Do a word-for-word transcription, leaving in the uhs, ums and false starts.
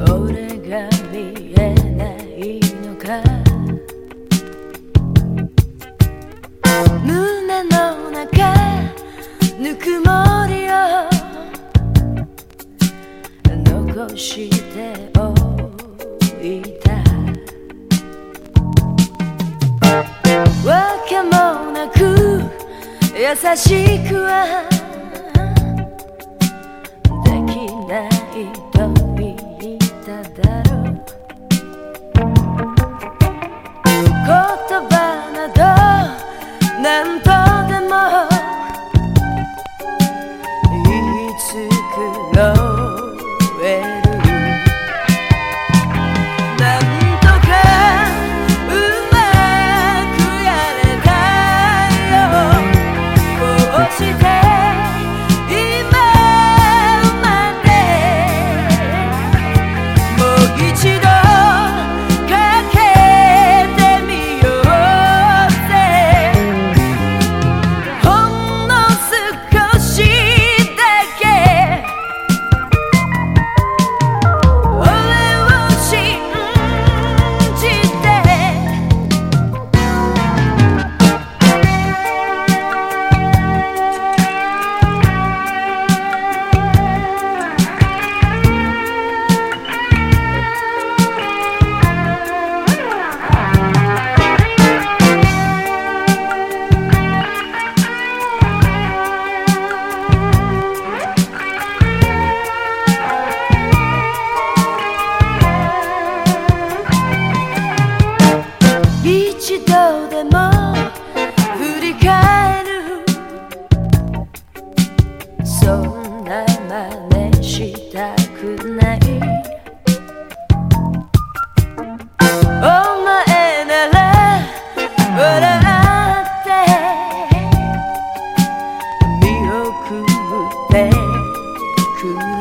俺が見えないのか、胸の中ぬくもりを残しておいた。わけもなく優しくはできないと言っただろう。言葉など何とでも言い繕える。なんとかうまくやれたよ。こうして今までもう一度かけてみようぜ。ほんの少しだけ俺を信じて。一度でも振り返る。そんな真似したくない。お前なら笑って見送ってくれ。